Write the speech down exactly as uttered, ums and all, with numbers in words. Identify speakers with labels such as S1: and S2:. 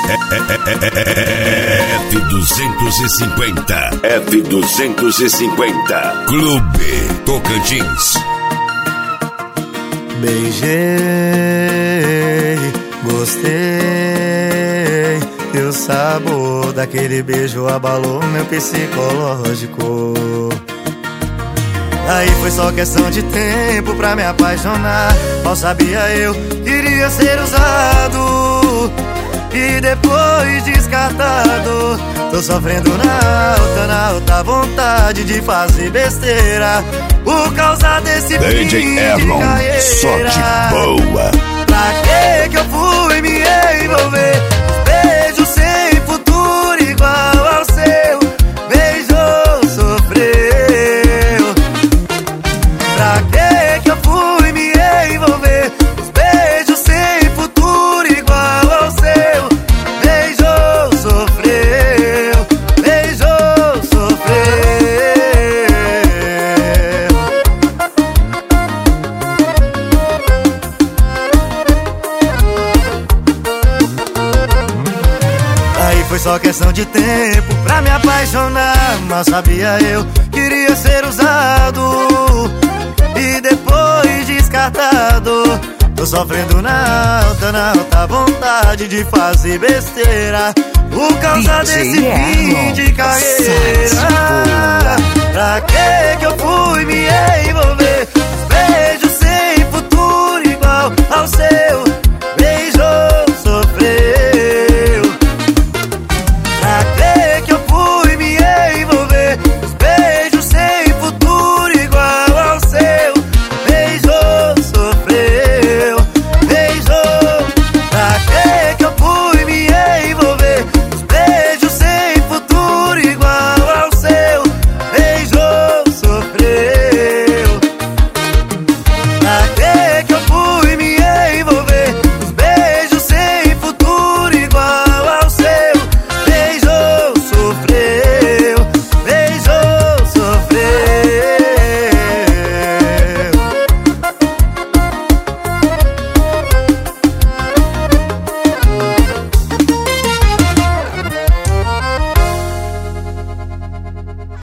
S1: F duzentos e cinquenta. F duzentos e cinquenta. Clube Tocantins.
S2: Beijei, gostei. E o sabor daquele beijo abalou meu psicológico. Aí foi só questão de tempo pra me apaixonar. Mal sabia eu, queria ser usado e depois descartado. Tô sofrendo na alta, na alta vontade de fazer besteira por causa desse
S1: D J
S2: fim
S1: Erlon,
S2: de carreira.
S1: sorte boa.
S2: Pra que que eu fui me envolver? Beijo sem futuro igual ao seu. Beijou, sofreu. Pra que que eu fui me envolver? Os beijos sem futuro igual ao seu. Beijou, sofreu. Beijou, sofreu. Aí foi só questão de tempo pra me apaixonar. Mal sabia eu, queria ser usado e depois descartado. Tô sofrendo na alta, na alta vontade de fazer besteira por causa
S3: D J
S2: desse fim de carreira. Pra que que eu fui me envolver?